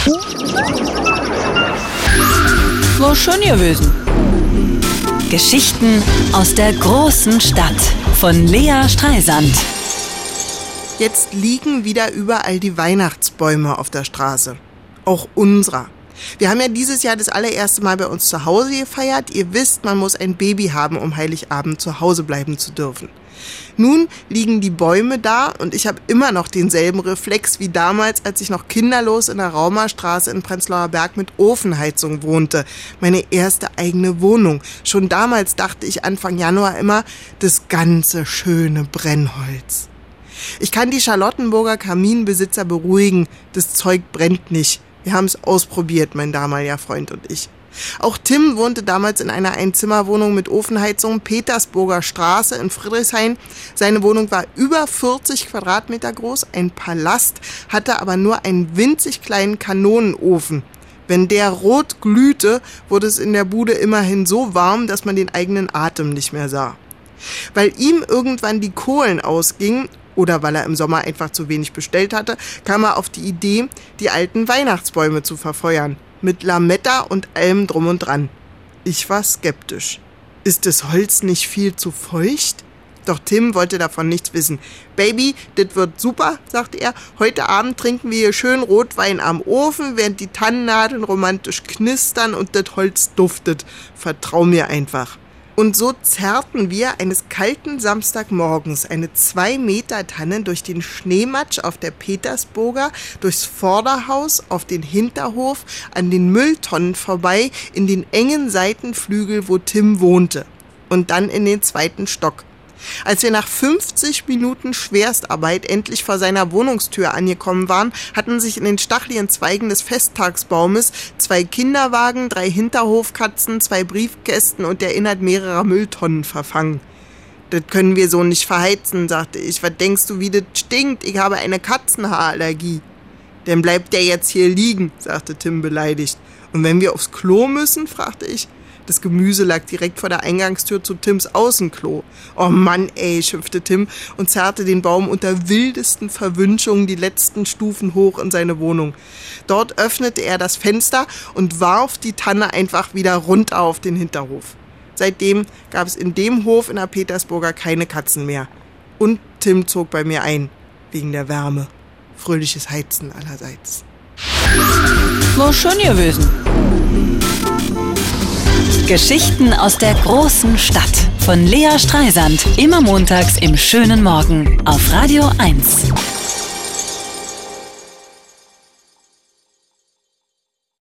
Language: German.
War schön gewesen. Geschichten aus der großen Stadt von Lea Streisand. Jetzt liegen wieder überall die Weihnachtsbäume auf der Straße. Auch unserer. Wir haben ja dieses Jahr das allererste Mal bei uns zu Hause gefeiert. Ihr wisst, man muss ein Baby haben, um Heiligabend zu Hause bleiben zu dürfen. Nun liegen die Bäume da und ich habe immer noch denselben Reflex wie damals, als ich noch kinderlos in der Raumerstraße in Prenzlauer Berg mit Ofenheizung wohnte. Meine erste eigene Wohnung. Schon damals dachte ich Anfang Januar immer, das ganze schöne Brennholz. Ich kann die Charlottenburger Kaminbesitzer beruhigen, das Zeug brennt nicht. Wir haben es ausprobiert, mein damaliger Freund und ich. Auch Tim wohnte damals in einer Einzimmerwohnung mit Ofenheizung, Petersburger Straße in Friedrichshain. Seine Wohnung war über 40 Quadratmeter groß, ein Palast, hatte aber nur einen winzig kleinen Kanonenofen. Wenn der rot glühte, wurde es in der Bude immerhin so warm, dass man den eigenen Atem nicht mehr sah. Weil ihm irgendwann die Kohlen ausgingen, oder weil er im Sommer einfach zu wenig bestellt hatte, kam er auf die Idee, die alten Weihnachtsbäume zu verfeuern. Mit Lametta und allem drum und dran. Ich war skeptisch. Ist das Holz nicht viel zu feucht? Doch Tim wollte davon nichts wissen. Baby, das wird super, sagte er. Heute Abend trinken wir hier schön Rotwein am Ofen, während die Tannennadeln romantisch knistern und das Holz duftet. Vertrau mir einfach. Und so zerrten wir eines kalten Samstagmorgens eine 2 Meter Tanne durch den Schneematsch auf der Petersburger, durchs Vorderhaus, auf den Hinterhof, an den Mülltonnen vorbei, in den engen Seitenflügel, wo Tim wohnte. Und dann in den 2. Stock. Als wir nach 50 Minuten Schwerstarbeit endlich vor seiner Wohnungstür angekommen waren, hatten sich in den stacheligen Zweigen des Festtagsbaumes 2 Kinderwagen, 3 Hinterhofkatzen, 2 Briefkästen und der Inhalt mehrerer Mülltonnen verfangen. Das können wir so nicht verheizen, sagte ich. Was denkst du, wie das stinkt? Ich habe eine Katzenhaarallergie. Dann bleibt der jetzt hier liegen, sagte Tim beleidigt. Und wenn wir aufs Klo müssen, fragte ich. Das Gemüse lag direkt vor der Eingangstür zu Tims Außenklo. Oh Mann, ey, schimpfte Tim und zerrte den Baum unter wildesten Verwünschungen die letzten Stufen hoch in seine Wohnung. Dort öffnete er das Fenster und warf die Tanne einfach wieder runter auf den Hinterhof. Seitdem gab es in dem Hof in der Petersburger keine Katzen mehr. Und Tim zog bei mir ein, wegen der Wärme. Fröhliches Heizen allerseits. War schön gewesen. Geschichten aus der großen Stadt von Lea Streisand. Immer montags im schönen Morgen auf Radio 1.